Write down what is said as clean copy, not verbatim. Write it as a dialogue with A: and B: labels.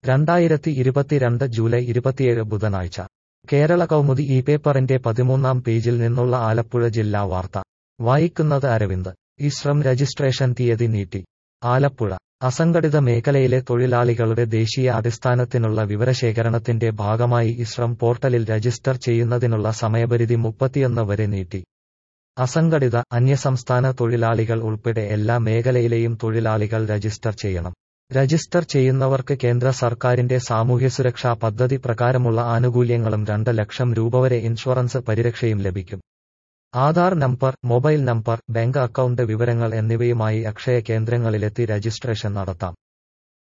A: 2022 July 27 ബുധനാഴ്ച കേരള കൗമുദി ഈ പേപ്പറിന്റെ 13-ാം പേജിൽ നിന്നുള്ള ആലപ്പുഴ ജില്ലാ വാർത്ത വായിക്കുന്നത് അരവിന്ദ്. ഇശ്രം രജിസ്ട്രേഷൻ തീയതി നീട്ടി. ആലപ്പുഴ അസംഘടിത മേഖലയിലെ തൊഴിലാളികളുടെ ദേശീയ അടിസ്ഥാനത്തിനുള്ള വിവരശേഖരണത്തിന്റെ ഭാഗമായി ഇശ്രം പോർട്ടലിൽ രജിസ്റ്റർ ചെയ്യുന്നതിനുള്ള സമയപരിധി 31 വരെ നീട്ടി. അസംഘടിത, അന്യസംസ്ഥാന തൊഴിലാളികൾ ഉൾപ്പെടെ എല്ലാ മേഖലയിലെയും തൊഴിലാളികൾ രജിസ്റ്റർ ചെയ്യണം. രജിസ്റ്റർ ചെയ്യുന്നവർക്ക് കേന്ദ്ര സർക്കാരിന്റെ സാമൂഹ്യസുരക്ഷാ പദ്ധതി പ്രകാരമുള്ള ആനുകൂല്യങ്ങളും 2 ലക്ഷം രൂപ വരെ ഇൻഷുറൻസ് പരിരക്ഷയും ലഭിക്കും. Aadhaar number, mobile number, bank account വിവരങ്ങൾ എന്നിവയുമായി അക്ഷയ കേന്ദ്രങ്ങളിലെത്തി രജിസ്ട്രേഷൻ നടത്താം.